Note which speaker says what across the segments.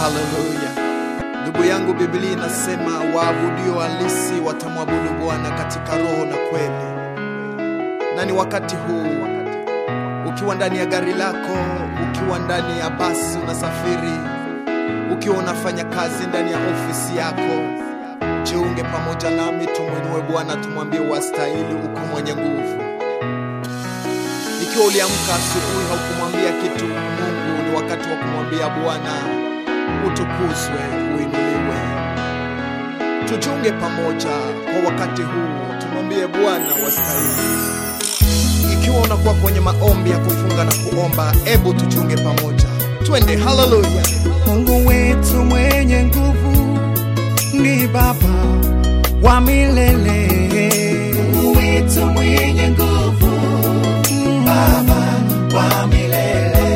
Speaker 1: Haleluya. Ndugu yangu, Biblia inasema waabudio halisi watamwabudu Bwana katika roho na kweli. Na ni wakati huu, ukiwa ndani ya gari lako, ukiwa ndani ya basi unasafiri, ukiwa unafanya kazi ndani ya ofisi yako, jiunge pamoja nami tumwinue Bwana, tumwambie wastahili, uko mwenye nguvu. Ikiwa uliamka asubuhi haukumwambia kitu Mungu, ni wakati wa kumwambia Bwana utukuzwe, uinuliwe. Tujiunge pamoja kwa wakati huu, tumwambie Bwana wastahili. Ikiwa unakuwa kwenye maombi ya kufunga na kuomba, ebu tujiunge pamoja. Twende, haleluya.
Speaker 2: Mungu wetu mwenye nguvu ni Baba wa milele.
Speaker 3: Mungu wetu mwenye nguvu, Baba wa milele.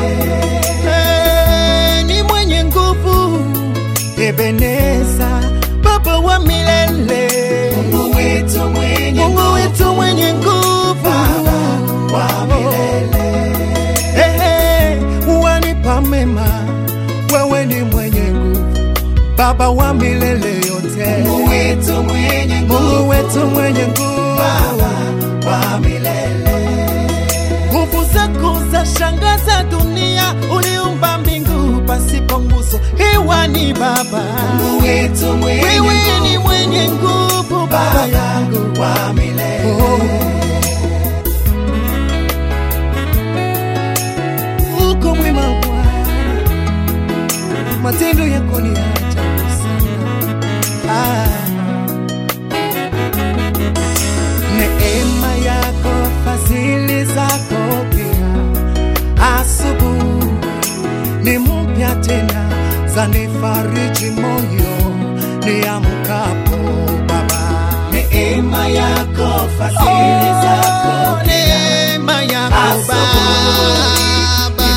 Speaker 2: Ni mwenye nguvu, Ebeneza, Baba wa milele.
Speaker 3: Mungu wetu mwenye nguvu, Baba wa milele.
Speaker 2: Wanipa mema, wewe ni mwenye nguvu, Baba wa milele yote.
Speaker 3: Mungu wetu mwenye
Speaker 2: nguvu,
Speaker 3: Baba wa milele.
Speaker 2: Nguvu zako za shangaza dunia, uliumba mbingu pasipo nguzo. Hewa ni Baba,
Speaker 3: Mungu wetu
Speaker 2: wewe ni mwenye nguvu, Baba yangu
Speaker 3: wa milele.
Speaker 2: Uko mwema Bwana, matendo yako ni ajabu sana. Neema yako, fadhili zako pia, asubuhi ni mpya tena, zanifariji moyo niamkapo Baba.
Speaker 3: Neema yako, fadhili zako pia,
Speaker 2: neema yako Baba,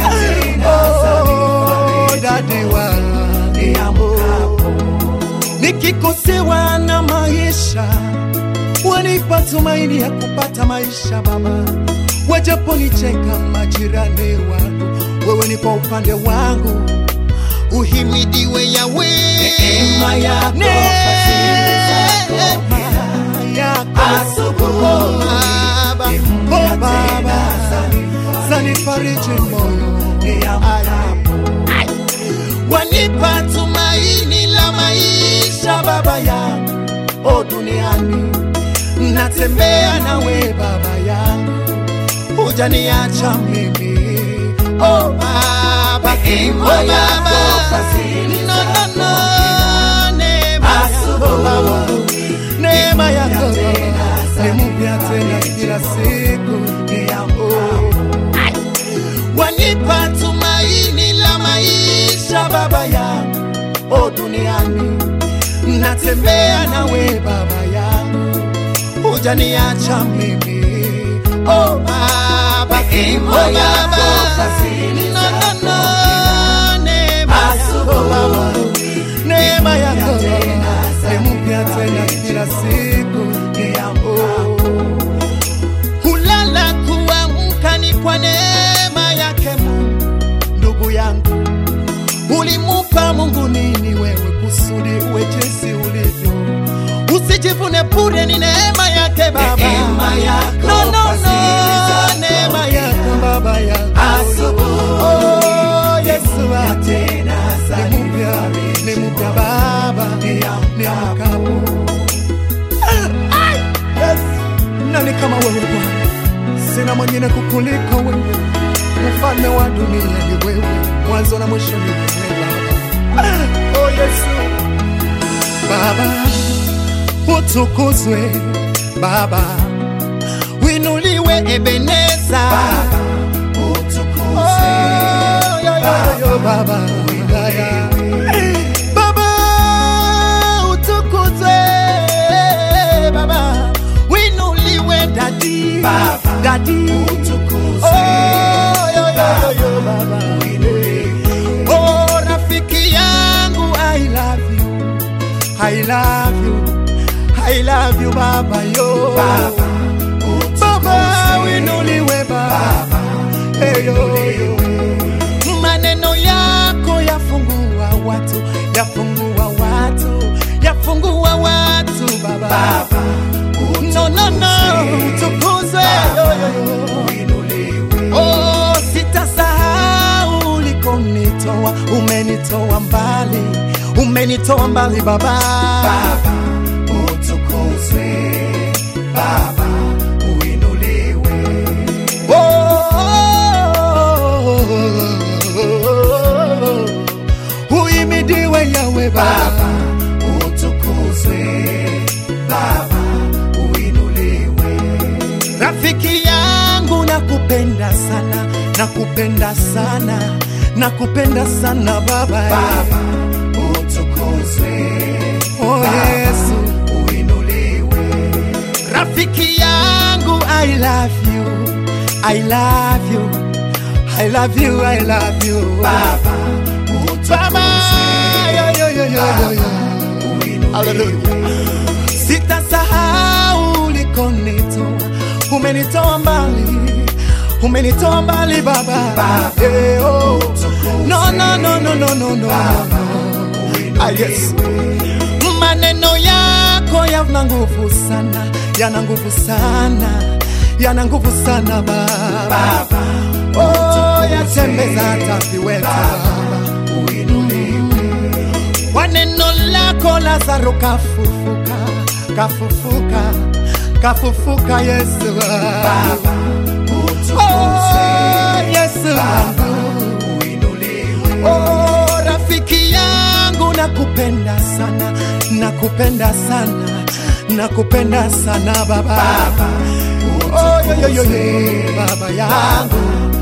Speaker 2: dadiwa
Speaker 3: niamkapo.
Speaker 2: Nikikosewa na maisha, wanipa tumaini ya kupata maisha Baba. Wajaponicheka majirani wangu, wewe ni kwa upande wangu. Uhimidiwe Yahwe.
Speaker 3: Neema yako, fadhili zako pia, asubuhi
Speaker 2: Baba, zanifariji moyo niamkapo. Wanipa tumaini la maisha Baba yangu, duniani natembea nawe Baba yangu, hujaniacha mimi Baba.
Speaker 3: Neema yako, fadhili zako pia, asubuhi
Speaker 2: neema yako ni mpya tena kila siku. Wanipa tumaini la maisha Baba yangu, duniani natembea nawe Baba yangu, hujaniacha mimi Baba.
Speaker 3: Neema yako, fadhili zako
Speaker 2: pia, asubuhi neema yako ni mpya tena kila siku. Kulala kuamka ni kwa neema yake Mungu. Ndugu yangu, ulimupa Mungu nini wewe kusudi uwe jinsi ulivyo? Usijivune bure, ni neema yake Baba.
Speaker 3: Neema yako, fadhili zako
Speaker 2: neema yako Baba yangu,
Speaker 3: asubuhi
Speaker 2: Yesu
Speaker 3: tena
Speaker 2: ni mpya Baba, niamkapo. Yes. Nani kama wewe Bwana? Sina mwingine kukuliko wewe, mfalme wa dunia ni wewe, mwanzo na mwisho ni wewe Baba. Yesu Baba, utukuzwe Baba, winuliwe Ebeneza
Speaker 3: Baba, utukuzwe
Speaker 2: Baba, Baba, utukuzwe Baba, winuliwe Dadi
Speaker 3: Baba,
Speaker 2: Dadi,
Speaker 3: utukuzwe Baba, winuliwe.
Speaker 2: Rafiki yangu, I love you, I love you, I love you Baba yo.
Speaker 3: Baba,
Speaker 2: Baba, winuliwe Baba,
Speaker 3: winuliwe.
Speaker 2: maneno yako yafungua watu, yafungua watu, yafungua watu Baba.
Speaker 3: Baba,
Speaker 2: No, no, no, utukuzwe.
Speaker 3: uinuliwe.
Speaker 2: Oh, sitasahau ulikonitoa, umenitoa mbali, umenitoa mbali Baba.
Speaker 3: Baba, utukuzwe. Baba, uinuliwe.
Speaker 2: Uhimidiwe Yawe Baba.
Speaker 3: Baba, utukuzwe. Baba, uinuliwe.
Speaker 2: Rafiki yangu nakupenda sana, nakupenda sana, nakupenda sana Baba.
Speaker 3: Baba, utukuzwe.
Speaker 2: Oh Yesu,
Speaker 3: Uinuliwe.
Speaker 2: rafiki yangu, I love you, I love you, I love you, I love you
Speaker 3: Baba, utukuzwe.
Speaker 2: Baba. Yo, yo, yo, yo, yo. Hallelujah. Sitasahau ulikonitoa, umenitoa mbali, umenitoa mbali Baba.
Speaker 3: Baba,
Speaker 2: Eh, oh.
Speaker 3: utukuzwe.
Speaker 2: No, no, no, no, no, no, no.
Speaker 3: Baba,
Speaker 2: Ah, yes. Maneno yako yana nguvu sana, yana nguvu sana, yana nguvu sana Baba.
Speaker 3: Baba,
Speaker 2: Oh, yatembeza hata viwete Baba.
Speaker 3: uinuliwe.
Speaker 2: Kwa neno lako Lazaro kafufuka, kafufuka, kafufuka Yesu.
Speaker 3: Baba, utukuzwe.
Speaker 2: Oh, Yesu.
Speaker 3: Baba, uinuliwe.
Speaker 2: Oh, rafiki yangu nakupenda sana, nakupenda sana, nakupenda sana Baba.
Speaker 3: Baba,
Speaker 2: Oh, yo, yo, yo,
Speaker 3: utukuzwe.
Speaker 2: yo, Baba yangu.